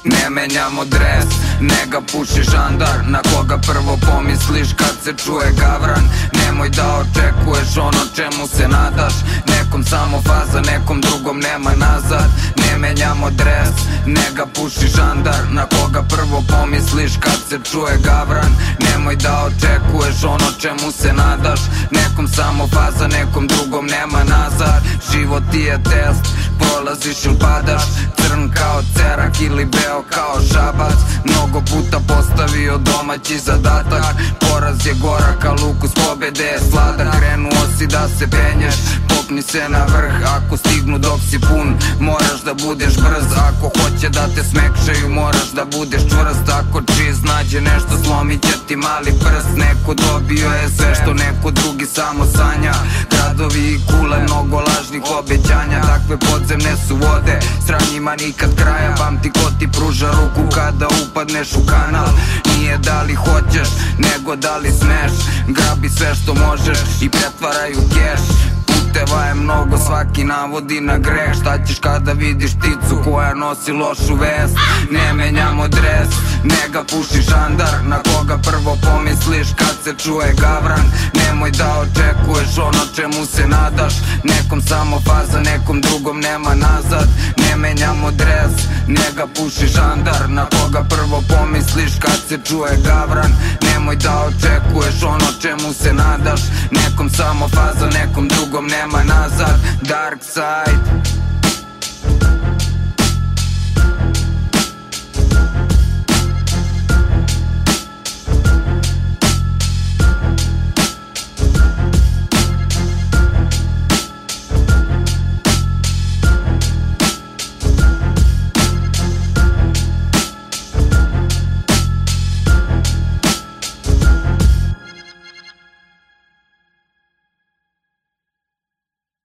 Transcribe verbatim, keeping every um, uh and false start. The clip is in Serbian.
Ne menjamo dres, ne ga puši žandar. Na koga prvo pomisliš kad se čuje gavran? Nemoj da očekuješ ono čemu se nadaš. Nekom samo faza, nekom drugom nema nazad. Ne menjamo dres, ne ga puši žandar. Na koga prvo pomisliš kad se čuje gavran? Nemoj da očekuješ ono čemu se nadaš. Nekom samo faza, nekom drugom nema nazad. Život ti je test, prolaziš ili padaš. Crn kao cerak ili beo kao šabac. Mnogo puta postavio domaći zadatak. Poraz je gorak, a lukus pobede je sladak. Krenuo si da se penješ, popni se na vrh. Ako stignu dok si pun, moraš da budeš brz. Ako hoće da te smekšaju, moraš da budeš čvrst. Ako čiz nađe nešto, slomit će ti mali prst. Neko dobio je sve što neko drugi samo sanja. Gradovi i kule, mnogo lažnih obećanja. Takve podzemne su vode, sranjima nikad kraja. Pamti ko ti pruža ruku kada upadneš u kanal. Nije da li hoćeš, nego da li smeš. Grabi sve što možeš i pretvaraj u keš. Puteva je mnogo, svaki navodi na greh. Šta ćeš kada vidiš pticu koja nosi lošu vest? Ne menjamo dres, ne ga puši žandar. Na koga prvo pomisliš kad se čuje gavran? Nemoj da očekuješ ono čemu se nadaš. Nekom samo faza, nekom drugom nema nazad. Ne menjamo dres, ne ga puši žandar. Na koga prvo pomisliš kad se čuje gavran? Nemoj da očekuješ ono čemu se nadaš. Nekom samo faza, nekom drugom nema nazad. Dark side.